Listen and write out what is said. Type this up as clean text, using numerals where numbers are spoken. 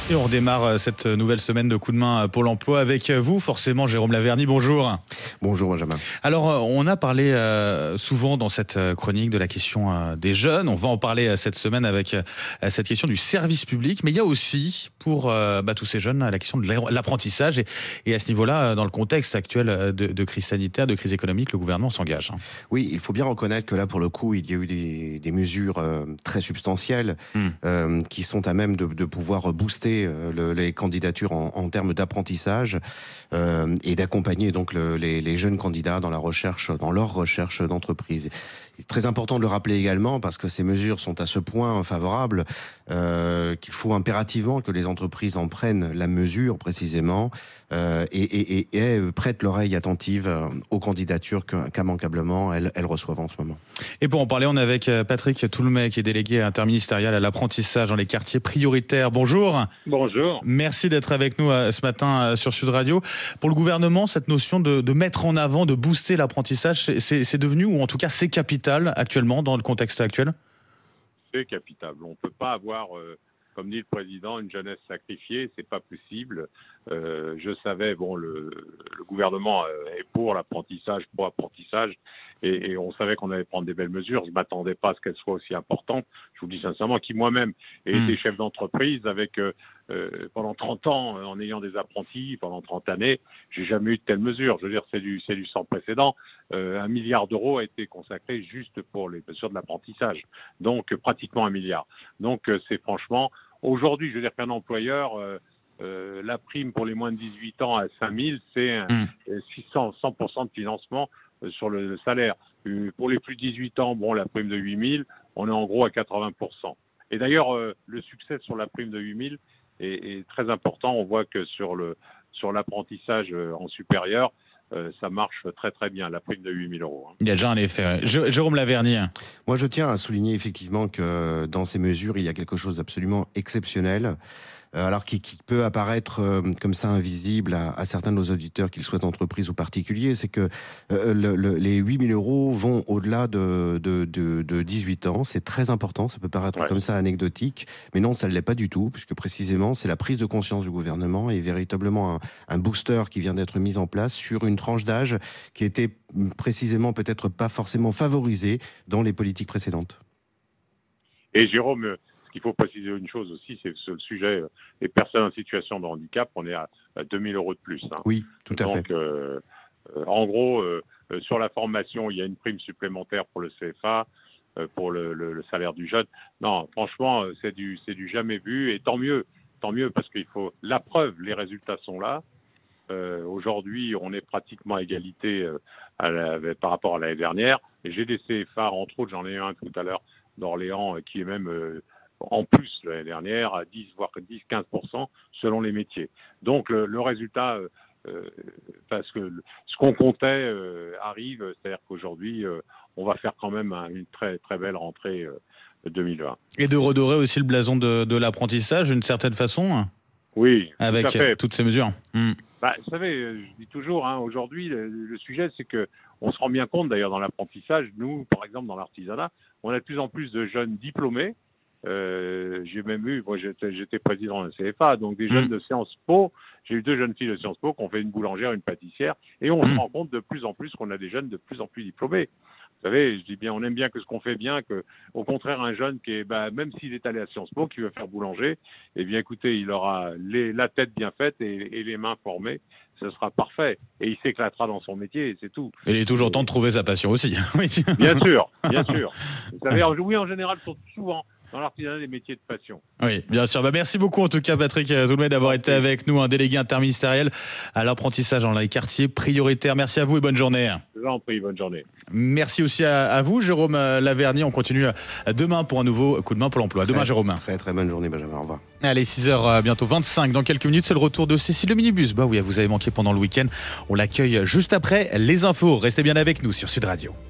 Et on redémarre cette nouvelle semaine de Coup de main pour l'emploi avec vous, forcément, Jérôme Laverny. Bonjour. Bonjour Benjamin. Alors, on a parlé souvent dans cette chronique de la question des jeunes. On va en parler cette semaine avec cette question du service public. Mais il y a aussi, pour tous ces jeunes, la question de l'apprentissage. Et à ce niveau-là, dans le contexte actuel de crise sanitaire, de crise économique, le gouvernement s'engage. Oui, il faut bien reconnaître que là, pour le coup, il y a eu des mesures très substantielles qui sont à même de pouvoir booster les candidatures en termes d'apprentissage et d'accompagner donc les jeunes candidats dans leur recherche d'entreprise. Il est très important de le rappeler également parce que ces mesures sont à ce point favorables qu'il faut impérativement que les entreprises en prennent la mesure précisément et prêtent l'oreille attentive aux candidatures qu'immanquablement elles reçoivent en ce moment. Et pour en parler, on est avec Patrick Toulmay, qui est délégué interministériel à l'apprentissage dans les quartiers prioritaires. Bonjour. Bonjour. Merci d'être avec nous ce matin sur Sud Radio. Pour le gouvernement, cette notion de mettre en avant, de booster l'apprentissage, c'est devenu, ou en tout cas c'est capital actuellement dans le contexte actuel? C'est capital. On ne peut pas avoir, comme dit le président, une jeunesse sacrifiée. C'est pas possible. Je savais, le gouvernement est pour l'apprentissage, pro-apprentissage, et on savait qu'on allait prendre des belles mesures. Je m'attendais pas à ce qu'elles soient aussi importantes. Je vous le dis sincèrement, qui moi-même ai été chef d'entreprise avec pendant 30 ans, en ayant des apprentis pendant 30 années, j'ai jamais eu de telles mesures. Je veux dire, c'est du sans précédent. 1 milliard d'euros a été consacré juste pour les mesures de l'apprentissage. Donc, pratiquement 1 milliard. Donc, c'est franchement, aujourd'hui, je veux dire qu'un employeur, la prime pour les moins de 18 ans à 5 000, c'est 100% de financement sur le salaire. Pour les plus de 18 ans, la prime de 8 000, on est en gros à 80%. Et d'ailleurs, le succès sur la prime de 8 000 est très important. On voit que sur l'apprentissage en supérieur, ça marche très très bien, la prime de 8 000 euros. Il y a déjà un effet. Jérôme Laverny. Moi, je tiens à souligner effectivement que dans ces mesures, il y a quelque chose d'absolument exceptionnel. Alors qui peut apparaître comme ça invisible à certains de nos auditeurs, qu'ils soient entreprises ou particuliers, c'est que les 8 000 euros vont au-delà de 18 ans. C'est très important, ça peut paraître comme ça anecdotique, mais non, ça ne l'est pas du tout, puisque précisément, c'est la prise de conscience du gouvernement et véritablement un booster qui vient d'être mis en place sur une tranche d'âge qui était précisément peut-être pas forcément favorisée dans les politiques précédentes. Et Jérôme, ce qu'il faut préciser une chose aussi, c'est que sur le sujet des personnes en situation de handicap, on est à 2 000 euros de plus. Oui, tout à fait. Donc, en gros, sur la formation, il y a une prime supplémentaire pour le CFA, pour le salaire du jeune. Non, franchement, c'est du jamais vu, et tant mieux, parce qu'il faut la preuve, les résultats sont là. Aujourd'hui, on est pratiquement à égalité par rapport à l'année dernière. Et j'ai des CFA, entre autres, j'en ai un tout à l'heure d'Orléans, qui est même en plus l'année dernière à 10, voire 10-15% selon les métiers. Donc le résultat, parce que ce qu'on comptait arrive, c'est-à-dire qu'aujourd'hui, on va faire quand même une très très belle rentrée 2020. Et de redorer aussi le blason de l'apprentissage d'une certaine façon. Oui, avec tout à fait. Toutes ces mesures. Vous savez, je dis toujours, aujourd'hui, le sujet, c'est que on se rend bien compte, d'ailleurs, dans l'apprentissage, nous, par exemple, dans l'artisanat, on a de plus en plus de jeunes diplômés. J'ai même eu, moi j'étais président de la CFA, donc des jeunes de Sciences Po. J'ai eu 2 jeunes filles de Sciences Po qui ont fait une boulangère, une pâtissière, et on se rend compte de plus en plus qu'on a des jeunes de plus en plus diplômés. Vous savez, je dis bien, on aime bien que ce qu'on fait bien, que au contraire un jeune qui est, même s'il est allé à Sciences Po, qui veut faire boulanger, eh bien écoutez, il aura la tête bien faite et les mains formées, ce sera parfait, et il s'éclatera dans son métier, et c'est tout. Et il est toujours temps de trouver sa passion aussi. Oui. Bien sûr, bien sûr. Vous savez, oui, en général, souvent dans l'artisanat, des métiers de passion. Oui, bien sûr. Merci beaucoup en tout cas, Patrick Toulmay, d'avoir été avec nous, un délégué interministériel à l'apprentissage dans les quartiers prioritaires. Merci à vous et bonne journée. Je vous en prie, bonne journée. Merci aussi à vous, Jérôme Laverny. On continue demain pour un nouveau coup de main pour l'emploi. Demain, Jérôme. Très très bonne journée, Benjamin. Au revoir. Allez, 6h bientôt 25. Dans quelques minutes, c'est le retour de Cécile le minibus. Oui, vous avez manqué pendant le week-end. On l'accueille juste après les infos. Restez bien avec nous sur Sud Radio.